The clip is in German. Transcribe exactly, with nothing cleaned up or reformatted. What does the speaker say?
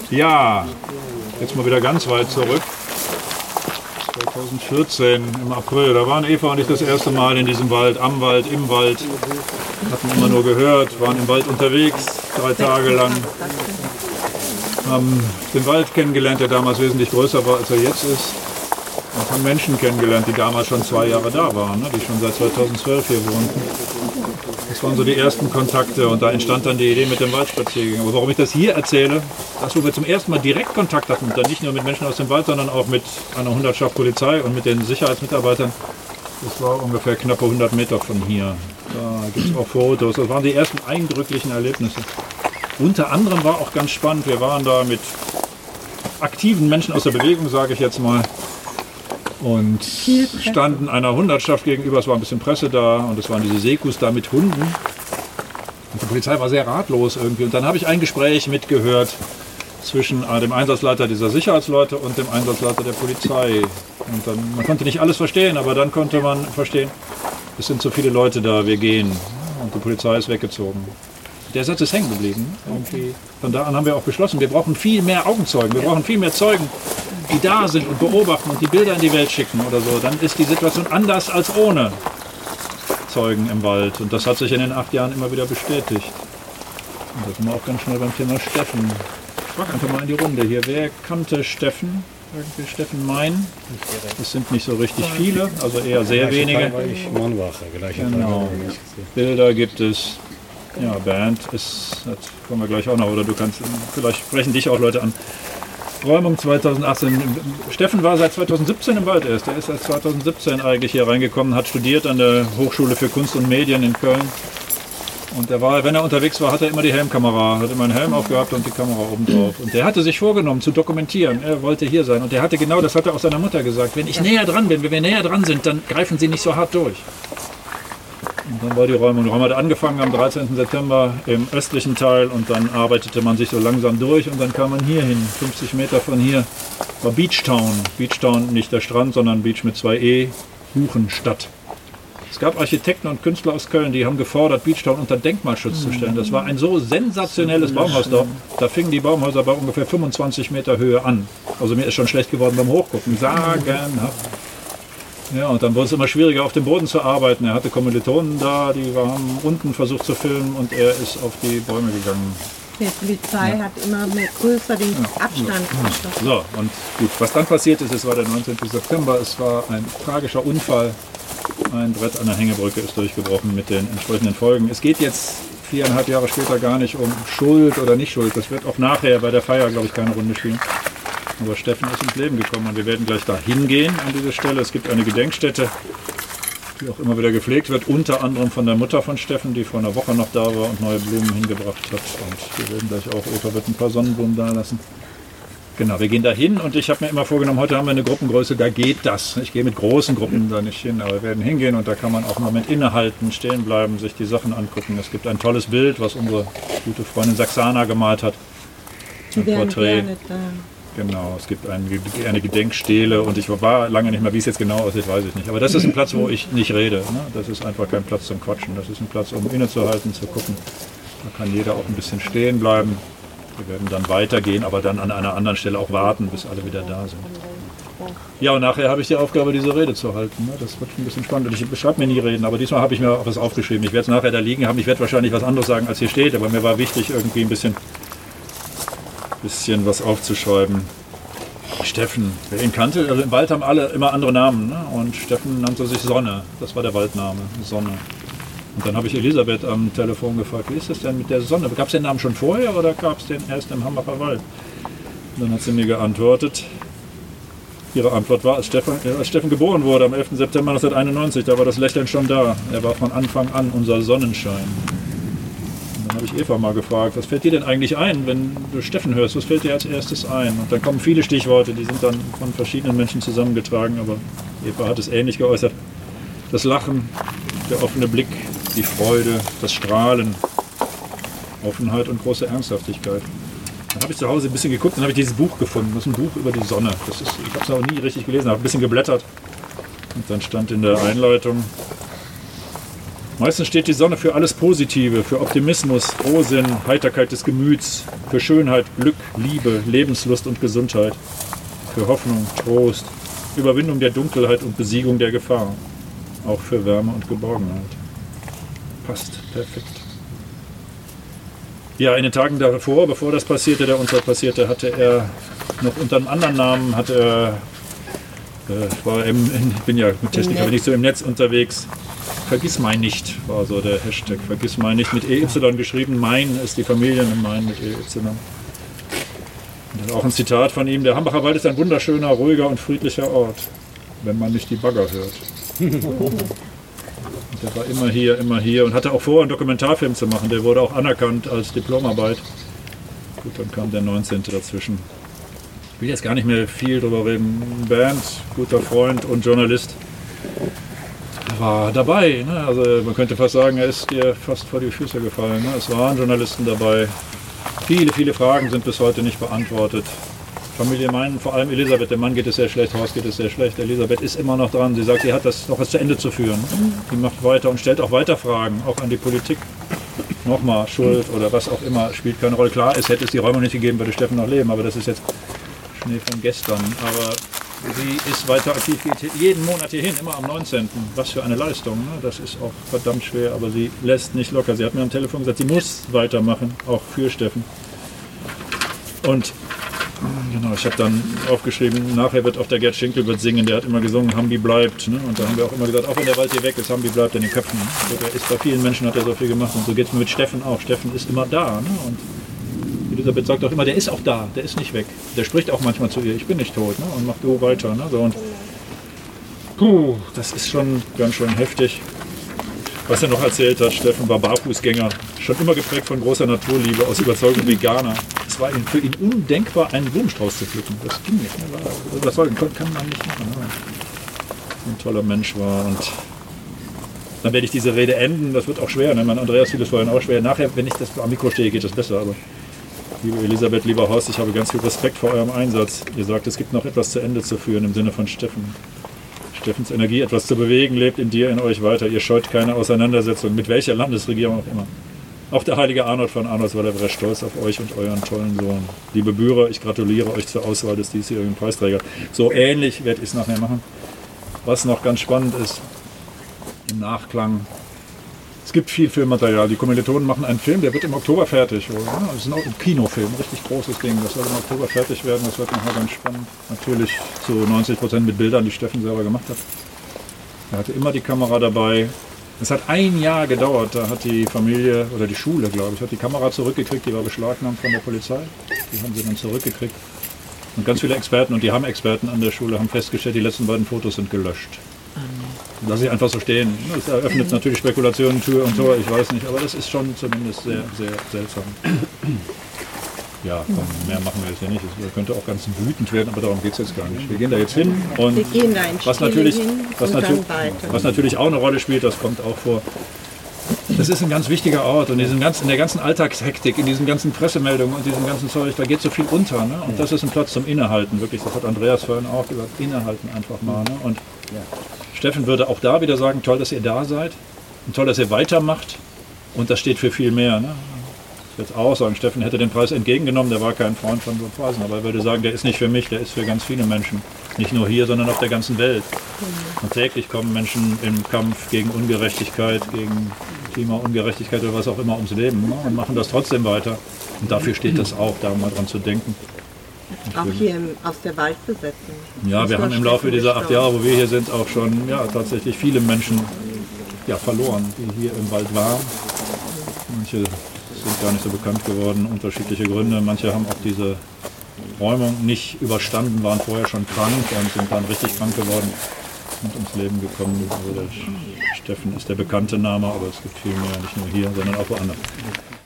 Ja, jetzt mal wieder ganz weit zurück. zweitausendvierzehn im April, da waren Eva und ich das erste Mal in diesem Wald, am Wald, im Wald. Hatten immer nur gehört, waren im Wald unterwegs, drei Tage lang. Haben den Wald kennengelernt, der damals wesentlich größer war, als er jetzt ist. Und haben Menschen kennengelernt, die damals schon zwei Jahre da waren, ne? Die schon seit zweitausendzwölf hier wohnten. Das waren so die ersten Kontakte und da entstand dann die Idee mit dem Waldspaziergang. Aber warum ich das hier erzähle, das, wo wir zum ersten Mal direkt Kontakt hatten, dann nicht nur mit Menschen aus dem Wald, sondern auch mit einer Hundertschaft Polizei und mit den Sicherheitsmitarbeitern, das war ungefähr knappe hundert Meter von hier. Da gibt es auch Fotos, das waren die ersten eindrücklichen Erlebnisse. Unter anderem war auch ganz spannend, wir waren da mit aktiven Menschen aus der Bewegung, sage ich jetzt mal, und standen einer Hundertschaft gegenüber, es war ein bisschen Presse da und es waren diese Sekus da mit Hunden. Und die Polizei war sehr ratlos irgendwie. Und dann habe ich ein Gespräch mitgehört zwischen dem Einsatzleiter dieser Sicherheitsleute und dem Einsatzleiter der Polizei. Und dann, man konnte nicht alles verstehen, aber dann konnte man verstehen, es sind so viele Leute da, wir gehen. Und die Polizei ist weggezogen. Der Satz ist hängen geblieben. Irgendwie. Von da an haben wir auch beschlossen, wir brauchen viel mehr Augenzeugen, wir brauchen viel mehr Zeugen, die da sind und beobachten und die Bilder in die Welt schicken oder so. Dann ist die Situation anders als ohne Zeugen im Wald. Und das hat sich in den acht Jahren immer wieder bestätigt. Und da sind wir auch ganz schnell beim Thema Steffen. Ich frage einfach mal in die Runde hier, wer kannte Steffen? Irgendwie Steffen Mein? Das sind nicht so richtig viele, also eher sehr wenige. Genau. Bilder gibt es. Ja, Band ist, das kommen wir gleich auch noch, oder du kannst, vielleicht sprechen dich auch Leute an. Räumung zweitausendachtzehn. Steffen war seit zweitausendsiebzehn im Wald erst. Er ist seit zweitausendsiebzehn eigentlich hier reingekommen, hat studiert an der Hochschule für Kunst und Medien in Köln. Und er war, wenn er unterwegs war, hat er immer die Helmkamera, hat immer einen Helm aufgehabt und die Kamera oben drauf. Und der hatte sich vorgenommen zu dokumentieren. Er wollte hier sein. Und er hatte genau, das hat er auch seiner Mutter gesagt, wenn ich näher dran bin, wenn wir näher dran sind, dann greifen Sie nicht so hart durch. Und dann war die Räumung. Die Räumung hat angefangen am dreizehnten September im östlichen Teil und dann arbeitete man sich so langsam durch und dann kam man hier hin. fünfzig Meter von hier war Beachtown. Beachtown, nicht der Strand, sondern Beach mit zwei E, Buchenstadt. Es gab Architekten und Künstler aus Köln, die haben gefordert, Beachtown unter Denkmalschutz zu stellen. Das war ein so sensationelles Baumhaus da. Da fingen die Baumhäuser bei ungefähr fünfundzwanzig Meter Höhe an. Also mir ist schon schlecht geworden beim Hochgucken. Sagenhaft. Ja, und dann wurde es immer schwieriger, auf dem Boden zu arbeiten. Er hatte Kommilitonen da, die haben unten versucht zu filmen und er ist auf die Bäume gegangen. Die Polizei ja. hat immer mehr größer den ja. Abstand. Ja. So, und gut, was dann passiert ist, es war der neunzehnten September, es war ein tragischer Unfall. Ein Brett an der Hängebrücke ist durchgebrochen mit den entsprechenden Folgen. Es geht jetzt viereinhalb Jahre später gar nicht um Schuld oder nicht Schuld. Das wird auch nachher bei der Feier, glaube ich, keine Runde spielen. Aber Steffen ist ins Leben gekommen und wir werden gleich da hingehen an diese Stelle. Es gibt eine Gedenkstätte, die auch immer wieder gepflegt wird, unter anderem von der Mutter von Steffen, die vor einer Woche noch da war und neue Blumen hingebracht hat. Und wir werden gleich auch, Eva wird ein paar Sonnenblumen da lassen. Genau, wir gehen da hin und ich habe mir immer vorgenommen, heute haben wir eine Gruppengröße, da geht das. Ich gehe mit großen Gruppen da nicht hin, aber wir werden hingehen und da kann man auch einen Moment innehalten, stehen bleiben, sich die Sachen angucken. Es gibt ein tolles Bild, was unsere gute Freundin Saxana gemalt hat. Ein Porträt. Genau, es gibt ein, eine Gedenkstele und ich war lange nicht mehr, wie es jetzt genau aussieht, weiß ich nicht. Aber das ist ein Platz, wo ich nicht rede. Ne? Das ist einfach kein Platz zum Quatschen. Das ist ein Platz, um innezuhalten, zu gucken. Da kann jeder auch ein bisschen stehen bleiben. Wir werden dann weitergehen, aber dann an einer anderen Stelle auch warten, bis alle wieder da sind. Ja, und nachher habe ich die Aufgabe, diese Rede zu halten. Ne? Das wird ein bisschen spannend. Ich beschreibe mir nie Reden, aber diesmal habe ich mir auch was aufgeschrieben. Ich werde es nachher da liegen haben. Ich werde wahrscheinlich was anderes sagen, als hier steht, aber mir war wichtig, irgendwie ein bisschen... bisschen was aufzuschreiben. Steffen, wer ihn kannte, also im Wald haben alle immer andere Namen, ne? Und Steffen nannte sich Sonne, das war der Waldname, Sonne. Und dann habe ich Elisabeth am Telefon gefragt, wie ist das denn mit der Sonne? Gab es den Namen schon vorher oder gab es den erst im Hambacher Wald? Und dann hat sie mir geantwortet, ihre Antwort war, als Steffen, als Steffen geboren wurde am elften September neunzehnhunderteinundneunzig, da war das Lächeln schon da. Er war von Anfang an unser Sonnenschein. Dann habe ich Eva mal gefragt, was fällt dir denn eigentlich ein, wenn du Steffen hörst, was fällt dir als erstes ein? Und dann kommen viele Stichworte, die sind dann von verschiedenen Menschen zusammengetragen, aber Eva hat es ähnlich geäußert. Das Lachen, der offene Blick, die Freude, das Strahlen, Offenheit und große Ernsthaftigkeit. Dann habe ich zu Hause ein bisschen geguckt und habe ich dieses Buch gefunden, das ist ein Buch über die Sonne. Das ist, ich habe es noch nie richtig gelesen, habe ein bisschen geblättert. Und dann stand in der Einleitung, Meistens steht die Sonne für alles Positive, für Optimismus, Frohsinn, Heiterkeit des Gemüts, für Schönheit, Glück, Liebe, Lebenslust und Gesundheit, für Hoffnung, Trost, Überwindung der Dunkelheit und Besiegung der Gefahr, auch für Wärme und Geborgenheit. Passt perfekt. Ja, in den Tagen davor, bevor das passierte, der Unfall passierte, hatte er noch unter einem anderen Namen, hatte er, äh, war im, ich bin ja mit Techniker, bin ich so im Netz unterwegs. Vergiss mein nicht, war so der Hashtag. Vergiss mein nicht mit E Y geschrieben. Mein ist die Familie und mein mit E Y. Und auch ein Zitat von ihm: Der Hambacher Wald ist ein wunderschöner, ruhiger und friedlicher Ort, wenn man nicht die Bagger hört. Und der war immer hier, immer hier und hatte auch vor, einen Dokumentarfilm zu machen. Der wurde auch anerkannt als Diplomarbeit. Gut, dann kam der neunzehnte dazwischen. Ich will jetzt gar nicht mehr viel drüber reden. Bernd, guter Freund und Journalist, war dabei. Ne? Also man könnte fast sagen, er ist dir fast vor die Füße gefallen. Ne? Es waren Journalisten dabei. Viele, viele Fragen sind bis heute nicht beantwortet. Familie meinen, vor allem Elisabeth, dem Mann geht es sehr schlecht, Horst geht es sehr schlecht. Elisabeth ist immer noch dran. Sie sagt, sie hat das noch zu Ende zu führen. Sie macht weiter und stellt auch weiter Fragen, auch an die Politik. Nochmal, Schuld oder was auch immer, spielt keine Rolle. Klar, es hätte es die Räume nicht gegeben, würde Steffen noch leben, aber das ist jetzt Schnee von gestern. Aber sie ist weiter aktiv, geht jeden Monat hierhin, immer am neunzehnten Was für eine Leistung, ne? Das ist auch verdammt schwer, aber sie lässt nicht locker. Sie hat mir am Telefon gesagt, sie muss weitermachen, auch für Steffen. Und genau, ich habe dann aufgeschrieben, nachher wird auch der Gerd Schinkel wird singen, der hat immer gesungen, Hambi bleibt. Ne? Und da haben wir auch immer gesagt, auch wenn der Wald hier weg ist, Hambi bleibt in den Köpfen. So, der ist bei vielen Menschen, hat er so viel gemacht und so geht es mit Steffen auch. Steffen ist immer da. Ne? Und Elisabeth sagt auch immer, der ist auch da, der ist nicht weg. Der spricht auch manchmal zu ihr, ich bin nicht tot, ne? Und macht so weiter. Ne? So, und puh, das ist schon ganz schön heftig. Was er noch erzählt hat, Steffen war Barfußgänger, schon immer geprägt von großer Naturliebe, aus Überzeugung Veganer. Es war für ihn undenkbar, einen Blumenstrauß zu pflücken. Das ging nicht. Ne? Überzeugen kann man nicht machen. Ne? Ein toller Mensch war. Und dann werde ich diese Rede enden. Das wird auch schwer. Ne? Mein Andreas fiel es vorhin auch schwer. Nachher, wenn ich das am Mikro stehe, geht das besser. Aber liebe Elisabeth, lieber Horst, ich habe ganz viel Respekt vor eurem Einsatz. Ihr sagt, es gibt noch etwas zu Ende zu führen im Sinne von Steffen. Steffens Energie, etwas zu bewegen, lebt in dir, in euch weiter. Ihr scheut keine Auseinandersetzung, mit welcher Landesregierung auch immer. Auch der heilige Arnold von Arnoldsweiler wäre stolz auf euch und euren tollen Sohn. Liebe Bührer, ich gratuliere euch zur Auswahl des diesjährigen Preisträgers. So ähnlich werde ich es nachher machen. Was noch ganz spannend ist, im Nachklang, es gibt viel Filmmaterial. Die Kommilitonen machen einen Film, der wird im Oktober fertig. Das ist ein Kinofilm, ein richtig großes Ding. Das soll im Oktober fertig werden, das wird nachher ganz spannend. Natürlich zu neunzig Prozent mit Bildern, die Steffen selber gemacht hat. Er hatte immer die Kamera dabei. Es hat ein Jahr gedauert, da hat die Familie, oder die Schule, glaube ich, hat die Kamera zurückgekriegt, die war beschlagnahmt von der Polizei. Die haben sie dann zurückgekriegt. Und ganz viele Experten, und die haben Experten an der Schule, haben festgestellt, die letzten beiden Fotos sind gelöscht. Lass ich einfach so stehen. Das eröffnet natürlich Spekulationen, Tür und Tor, ich weiß nicht, aber das ist schon zumindest sehr, sehr seltsam. Ja, komm, mehr machen wir jetzt hier nicht. Das könnte auch ganz wütend werden, aber darum geht es jetzt gar nicht. Wir gehen da jetzt hin und wir gehen da in was, natürlich, hin was, und natürlich, dann weiter. was natürlich auch eine Rolle spielt, das kommt auch vor. Das ist ein ganz wichtiger Ort und in, diesem ganzen, in der ganzen Alltagshektik, in diesen ganzen Pressemeldungen und diesem ganzen Zeug, da geht so viel unter. Ne? Und das ist ein Platz zum Innehalten, wirklich. Das hat Andreas vorhin auch gesagt, innehalten einfach mal. Ne? Und ja. Steffen würde auch da wieder sagen, toll, dass ihr da seid und toll, dass ihr weitermacht und das steht für viel mehr. Ne? Ich würde jetzt auch sagen, Steffen hätte den Preis entgegengenommen, der war kein Freund von so Preisen, aber er würde sagen, der ist nicht für mich, der ist für ganz viele Menschen. Nicht nur hier, sondern auf der ganzen Welt. Und täglich kommen Menschen im Kampf gegen Ungerechtigkeit, gegen Klimaungerechtigkeit oder was auch immer ums Leben, ne? Und machen das trotzdem weiter. Und dafür steht das auch, da mal dran zu denken. Auch hier im, aus der Waldbesetzung. Ja, wir haben im Laufe dieser acht Jahre, wo wir hier sind, auch schon ja, tatsächlich viele Menschen ja, verloren, die hier im Wald waren. Manche sind gar nicht so bekannt geworden, unterschiedliche Gründe. Manche haben auch diese Räumung nicht überstanden, waren vorher schon krank und sind dann richtig krank geworden und ums Leben gekommen. Also der Steffen ist der bekannte Name, aber es gibt viel mehr, nicht nur hier, sondern auch woanders.